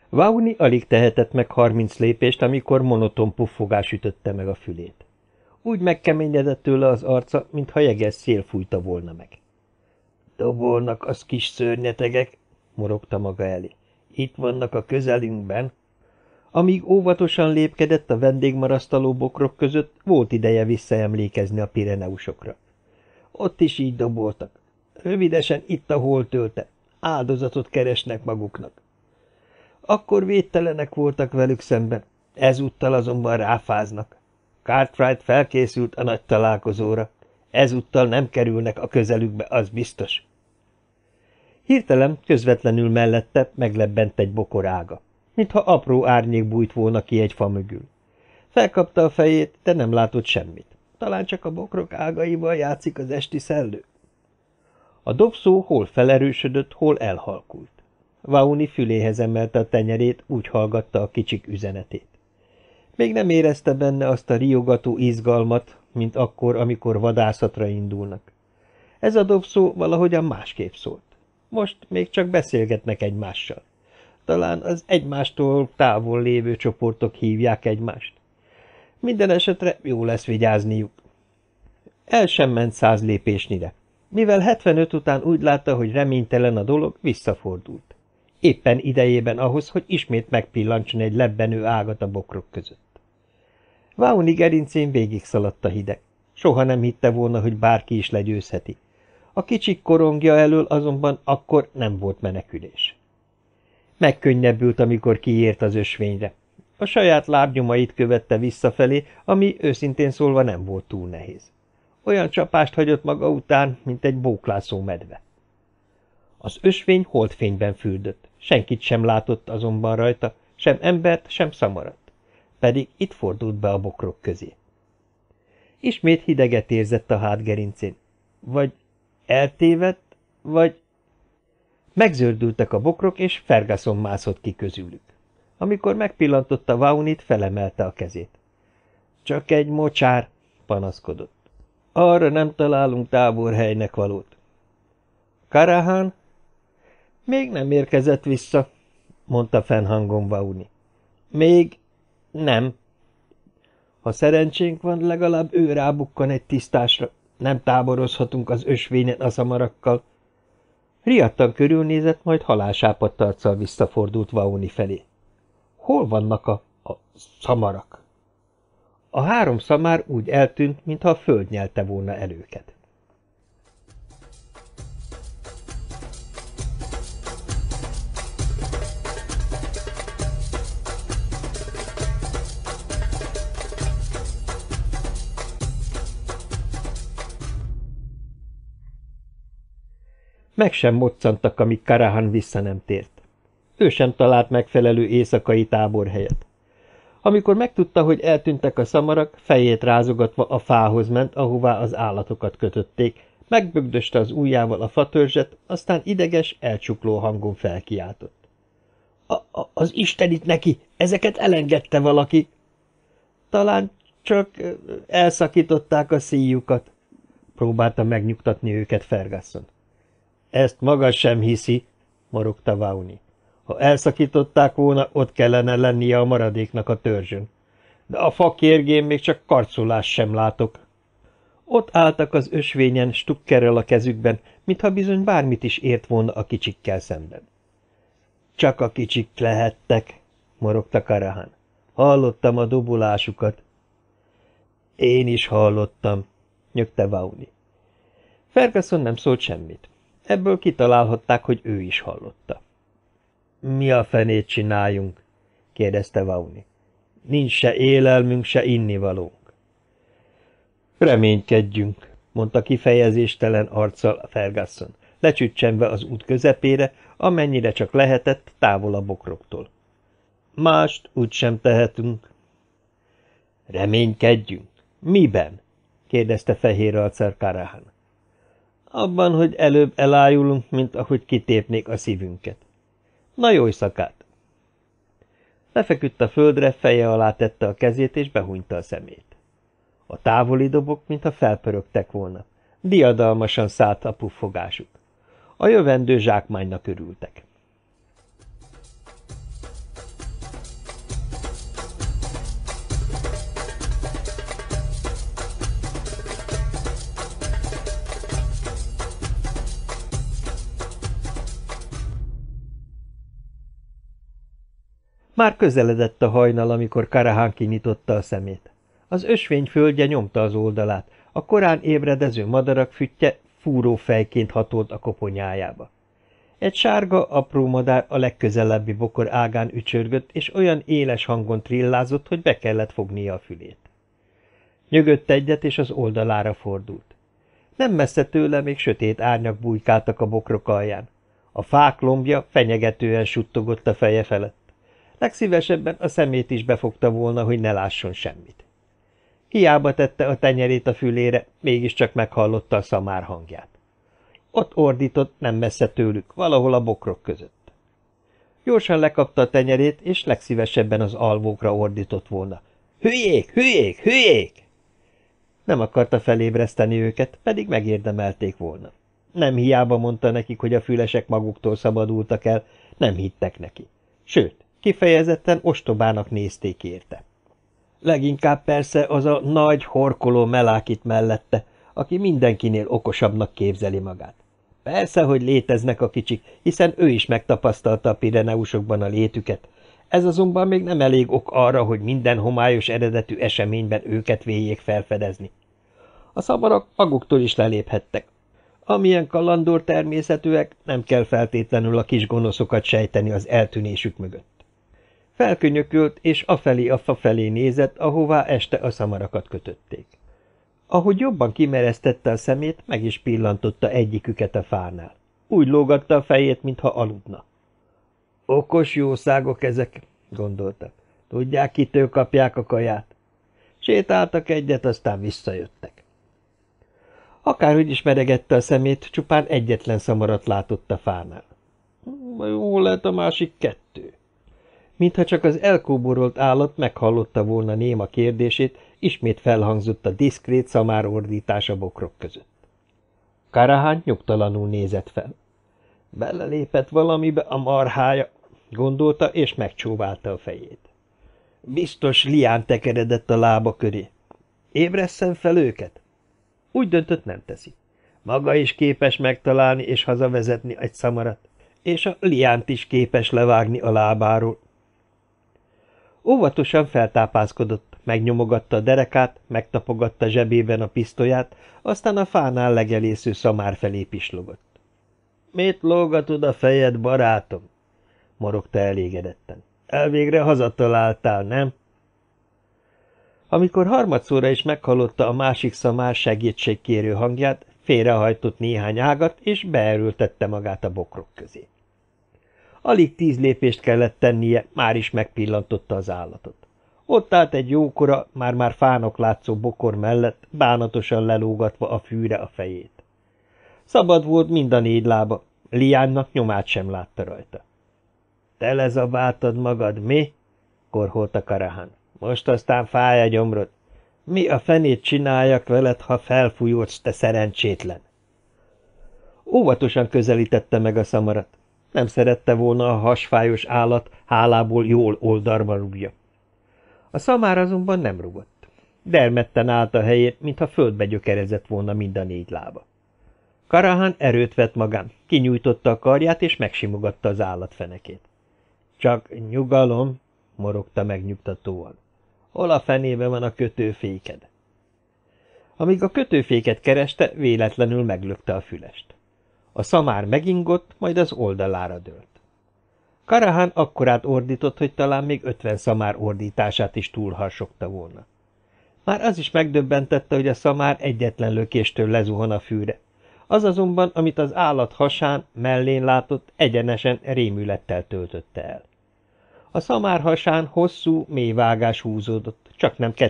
Vauni alig tehetett meg 30 lépést, amikor monoton puffogás ütötte meg a fülét. Úgy megkeményedett tőle az arca, mintha jeges szél fújta volna meg. Dobolnak az kis szörnyetegek, morogta maga elé. Itt vannak a közelünkben. Amíg óvatosan lépkedett a vendégmarasztaló bokrok között, volt ideje visszaemlékezni a Pireneusokra. Ott is így doboltak. Rövidesen itt a holtölte. Áldozatot keresnek maguknak. Akkor védtelenek voltak velük szemben, ezúttal azonban ráfáznak. Cartwright felkészült a nagy találkozóra. Ezúttal nem kerülnek a közelükbe, az biztos. Hirtelen, közvetlenül mellette meglebbent egy bokor ága, mintha apró árnyék bújt volna ki egy fa mögül. Felkapta a fejét, de nem látott semmit. Talán csak a bokrok ágaival játszik az esti szellő. A dobszó hol felerősödött, hol elhalkult. Vauni füléhez emelte a tenyerét, úgy hallgatta a kicsik üzenetét. Még nem érezte benne azt a riogató izgalmat, mint akkor, amikor vadászatra indulnak. Ez a dobszó valahogyan másképp szólt. Most még csak beszélgetnek egymással. Talán az egymástól távol lévő csoportok hívják egymást. Minden esetre jó lesz vigyázniuk. El sem ment 100 lépésnyire. Mivel 75 után úgy látta, hogy reménytelen a dolog, visszafordult. Éppen idejében ahhoz, hogy ismét megpillantson egy lebbenő ágat a bokrok között. Vauni gerincén végig szaladt a hideg. Soha nem hitte volna, hogy bárki is legyőzheti. A kicsik korongja elől azonban akkor nem volt menekülés. Megkönnyebbült, amikor kiért az ösvényre. A saját lábnyomait követte visszafelé, ami őszintén szólva nem volt túl nehéz. Olyan csapást hagyott maga után, mint egy bóklászó medve. Az ösvény holdfényben fürdött, senkit sem látott azonban rajta, sem embert, sem szamarat. Pedig itt fordult be a bokrok közé. Ismét hideget érzett a hátgerincén. Vagy eltévedt, vagy... Megzördültek a bokrok, és Ferguson mászott ki közülük. Amikor megpillantotta Vaunit, felemelte a kezét. Csak egy mocsár, panaszkodott. Arra nem találunk táborhelynek valót. Karahan? Még nem érkezett vissza, mondta fennhangon Vauni. Még nem. Ha szerencsénk van, legalább ő rábukkan egy tisztásra. Nem táborozhatunk az ösvényen a szamarakkal. Riadtan körülnézett, majd halálsápadt arccal visszafordult Vauni felé. Hol vannak a szamarak? A 3 szamár úgy eltűnt, mintha a föld nyelte volna el őket. Meg sem moccantak, amíg Karahan vissza nem tért. Ő sem talált megfelelő éjszakai táborhelyet. Amikor megtudta, hogy eltűntek a szamarak, fejét rázogatva a fához ment, ahová az állatokat kötötték, megbögdöste az ujjával a fatörzset, aztán ideges, elcsukló hangon felkiáltott. Az istenit neki! Ezeket elengedte valaki! Talán csak elszakították a szíjukat, próbálta megnyugtatni őket Ferguson. Ezt maga sem hiszi, morogta Vauni. Ha elszakították volna, ott kellene lennie a maradéknak a törzsön. De a fa kérgén még csak karcolás sem látok. Ott álltak az ösvényen, stukkerrel a kezükben, mintha bizony bármit is ért volna a kicsikkel szemben. Csak a kicsik lehettek, morogta Karahan. Hallottam a dobolásukat. Én is hallottam, nyögte Vauni. Ferguson nem szólt semmit. Ebből kitalálhatták, hogy ő is hallotta. Mi a fenét csináljunk? kérdezte Vauni. Nincs se élelmünk, se innivalónk. Reménykedjünk, mondta kifejezéstelen arccal Ferguson, lecsüccsenve az út közepére, amennyire csak lehetett, távol a bokroktól. Mást úgysem tehetünk. Reménykedjünk? Miben? kérdezte fehér arccal Karahan. Abban, hogy előbb elájulunk, mint ahogy kitépnék a szívünket. Na jó éjszakát! Lefeküdt a földre, feje alá tette a kezét, és behúnyta a szemét. A távoli dobok, mintha felpörögtek volna. Diadalmasan szállt a puffogásuk. A jövendő zsákmánynak örültek. Már közeledett a hajnal, amikor Karahan kinyitotta a szemét. Az ösvény földje nyomta az oldalát, a korán ébredező madarak füttye fúró fejként hatolt a koponyájába. Egy sárga, apró madár a legközelebbi bokor ágán ücsörgött, és olyan éles hangon trillázott, hogy be kellett fognia a fülét. Nyögött egyet, és az oldalára fordult. Nem messze tőle még sötét árnyak bujkáltak a bokrok alján. A fák lombja fenyegetően suttogott a feje felett. Legszívesebben a szemét is befogta volna, hogy ne lásson semmit. Hiába tette a tenyerét a fülére, mégiscsak meghallotta a szamár hangját. Ott ordított, nem messze tőlük, valahol a bokrok között. Gyorsan lekapta a tenyerét, és legszívesebben az alvókra ordított volna. Hülyék, hülyék, hülyék! Nem akarta felébreszteni őket, pedig megérdemelték volna. Nem hiába mondta nekik, hogy a fülesek maguktól szabadultak el, nem hittek neki. Sőt, kifejezetten ostobának nézték érte. Leginkább persze az a nagy, horkoló melákit mellette, aki mindenkinél okosabbnak képzeli magát. Persze, hogy léteznek a kicsik, hiszen ő is megtapasztalta a Pireneusokban a létüket. Ez azonban még nem elég ok arra, hogy minden homályos eredetű eseményben őket véljék felfedezni. A szamarak maguktól is leléphettek. Amilyen kalandor természetűek, nem kell feltétlenül a kis gonoszokat sejteni az eltűnésük mögött. Felkönyökölt, és afelé nézett, ahová este a szamarakat kötötték. Ahogy jobban kimeresztette a szemét, meg is pillantotta egyiküket a fánál. Úgy lógatta a fejét, mintha aludna. Okos jószágok ezek, gondolta. Tudják, kitől kapják a kaját. Sétáltak egyet, aztán visszajöttek. Akárhogy is meregette a szemét, csupán egyetlen szamarat látott a fánál. Hol lehet a másik kettő? Mintha csak az elkóborolt állat meghallotta volna néma kérdését, ismét felhangzott a diszkrét szamárordítás a bokrok között. Karahan nyugtalanul nézett fel. Belelépett valamibe a marhája, gondolta, és megcsóválta a fejét. Biztos lián tekeredett a lába köré. Ébresszen fel őket? Úgy döntött, nem teszi. Maga is képes megtalálni és hazavezetni egy szamarat, és a liánt is képes levágni a lábáról. Óvatosan feltápászkodott, megnyomogatta a derekát, megtapogatta zsebében a pisztolyát, aztán a fánál legelésző szamár felé pislogott. – Mit lógatod a fejed, barátom? – morogta elégedetten. – Elvégre hazataláltál, nem? Amikor harmadszorra is meghallotta a másik szamár segítségkérő hangját, félrehajtott néhány ágat, és beerőltette magát a bokrok közé. Alig 10 lépést kellett tennie, már is megpillantotta az állatot. Ott állt egy jókora, már-már fának látszó bokor mellett, bánatosan lelógatva a fűre a fejét. Szabad volt mind a 4 lába, Liánnak nyomát sem látta rajta. – Te lezabáltad magad, mi? – korholta Karahan. – Most aztán fáj a gyomrod. Mi a fenét csináljak veled, ha felfújódsz, te szerencsétlen? Óvatosan közelítette meg a szamarat. Nem szerette volna a hasfájos állat hálából jól oldalba rúgja. A szamár azonban nem rugott. Dermedten állt a helyén, mintha földbe gyökerezett volna mind a 4 lába. Karahan erőt vett magán, kinyújtotta a karját, és megsimogatta az állat fenekét. – Csak nyugalom, morogta megnyugtatóan. Hol a fenébe van a kötőféked? Amíg a kötőféket kereste, véletlenül meglökte a fülest. A szamár megingott, majd az oldalára dőlt. Karahan akkorát ordított, hogy talán még 50 szamár ordítását is túlharsogta volna. Már az is megdöbbentette, hogy a szamár egyetlen lökéstől lezuhan a fűre. Az azonban, amit az állat hasán, mellén látott, egyenesen rémülettel töltötte el. A szamár hasán hosszú, mély vágás húzódott, csak nem